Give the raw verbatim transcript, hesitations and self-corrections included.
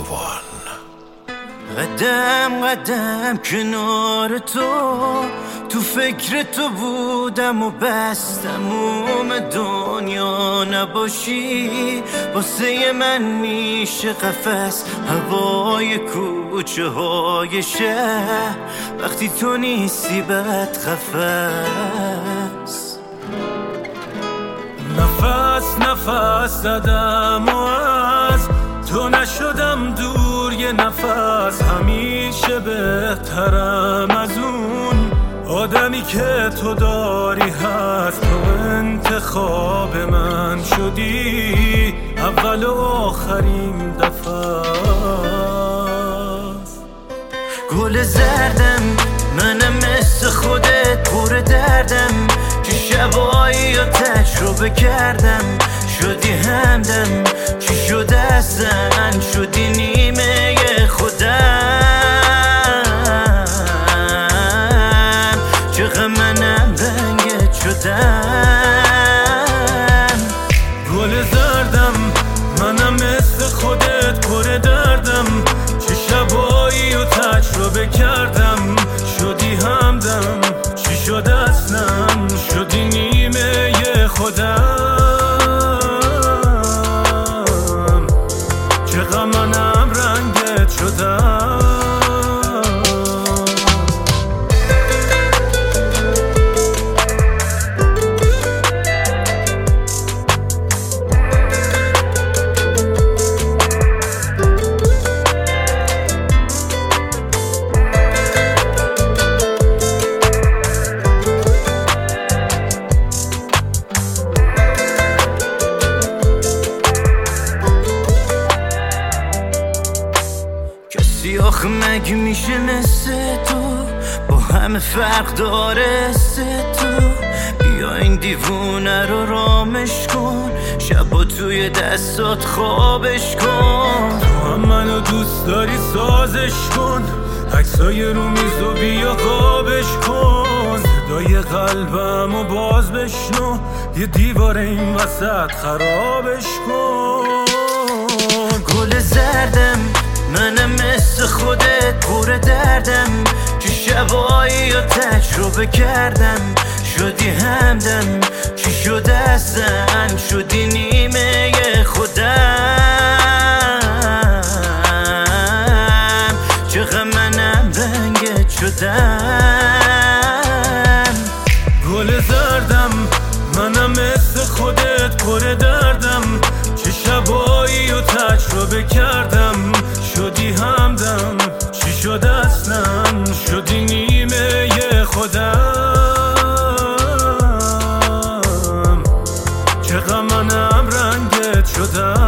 one. قدم قدم کنار تو، تو فکر تو بودم و بس تموم دنیا نباشی. واسه من میشه قفس هوای کوچه های شهر، وقتی تو نیستی بد قفس. نفس نفس زدم و از تو نشدم دور یه نفس. همیشه بهترم از اون آدمی که تو داری هست. تو انتخاب من شدی اول و آخرین دفعه. گل زردم منم مثل خودت پر دردم، که شبایی رو تجربه کردم. شدی همدم چی شده اصلا، شدی نیمه خودم. چقدر منم رنگت شدم. گل زردم منم مثل خودت پر دردم، چه شبایی رو تجربه کردم. شدی همدم چی شد اصلا، شدی نیمه خودم. چقدر منم رنگت شدم. آخه مگه میشه مثل تو با همه فرق داره سه تو. بیا این دیوونه رو رامش کن، شبا توی دستات خوابش کن. تو هم منو دوست داری سازش کن، عکسای رو میز و بیا قابش کن. صدای قلبمو باز بشنو، یه دیوار این وسط خرابش کن. گل زردم منم مثل خودت پر دردم، که شبایی رو تجربه کردم. شدی همدم چی شده اصلا، شدی نیمه خودم. چقدر منم رنگت شدم. گل زردم منم مثل خودت پر دردم، چه شبایی رو تجربه کردم. شدی همدم چی شد اصلا، شدی نیمه خودم. چقدر منم رنگت شدم.